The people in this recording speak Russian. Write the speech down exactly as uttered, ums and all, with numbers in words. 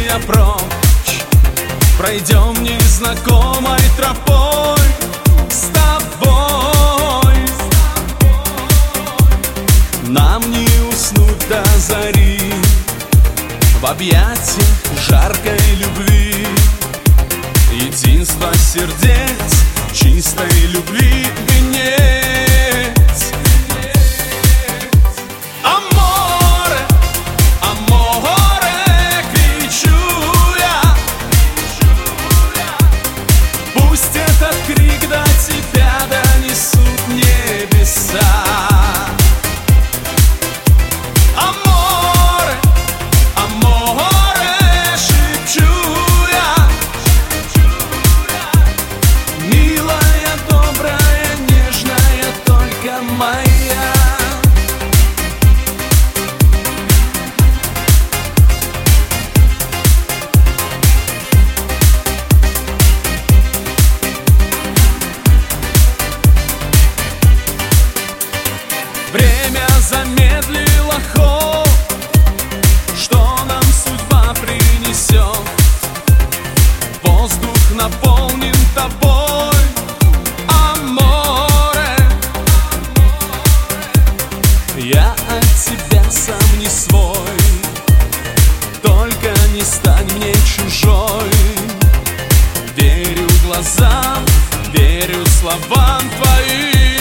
меня прочь, пройдем незнакомой тропой с тобой. Нам не уснуть до зари в объятиях жаркой любви, единство сердец, чистой любви венец. Аморе, аморе, кричу я, пусть этот крик до тебя донесут небеса. Аморе, аморе, шепчу я, милая, добрая, нежная, только моя. Время замедлило ход, что нам судьба принесет. Воздух наполнен тобой, аморе. Я от тебя сам не свой, только не стань мне чужой. Верю глазам, верю словам твоим.